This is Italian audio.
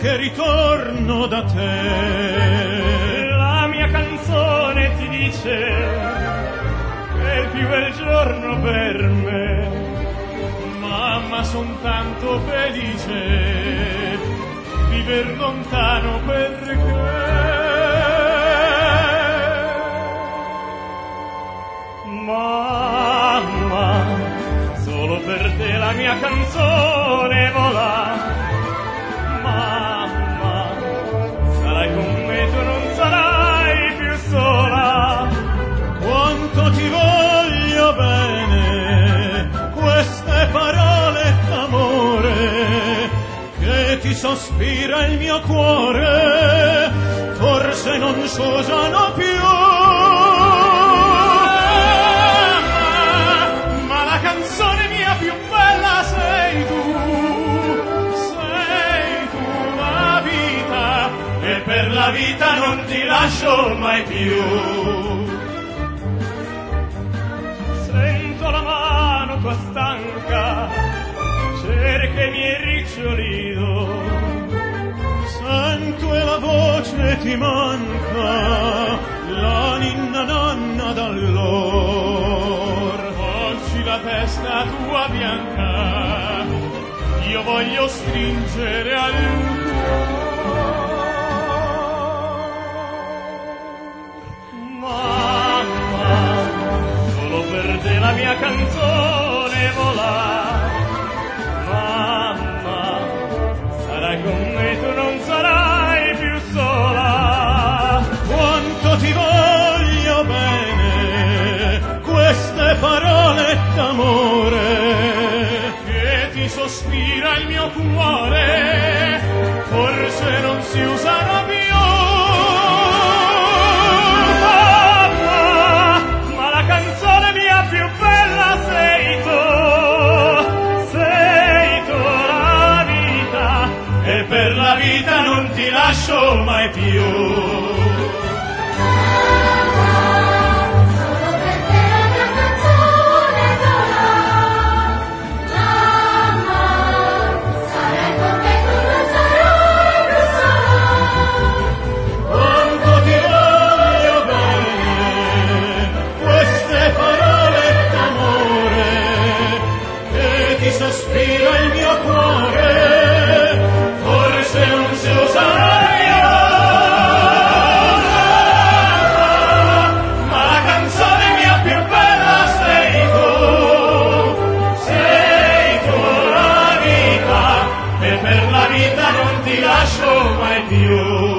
che ritorno da te. La mia canzone ti dice che il più bel giorno per me. Mamma, son tanto felice viver lontano perché. Mamma, solo per te la mia canzone vola. Mamma, sarai con me, tu non sarai più sola. Quanto ti voglio bene, queste parole d'amore che ti sospira il mio cuore, forse non s'usano più. Per la vita non ti lascio mai più. Sento la mano tua stanca, cerca i miei ricciolino. Sento e la voce ti manca, la ninna nanna d'allor. Oggi la testa tua bianca io voglio stringere al cuore. La mia canzone vola. Mamma, sarai con me, tu non sarai più sola. Quanto ti voglio bene, queste parole d'amore che ti sospira il mio cuore, forse non si usano più. Più bella sei tu la vita, e per la vita non ti lascio mai più. Sospira il mio cuore, forse non si userà più. Ma la canzone mia più bella sei tu la vita, e per la vita non ti lascio mai più.